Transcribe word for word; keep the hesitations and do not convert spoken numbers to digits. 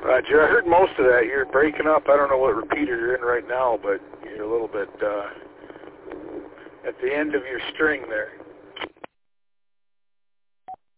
Roger, I heard most of that. You're breaking up. I don't know what repeater you're in right now, but you're a little bit uh, at the end of your string there.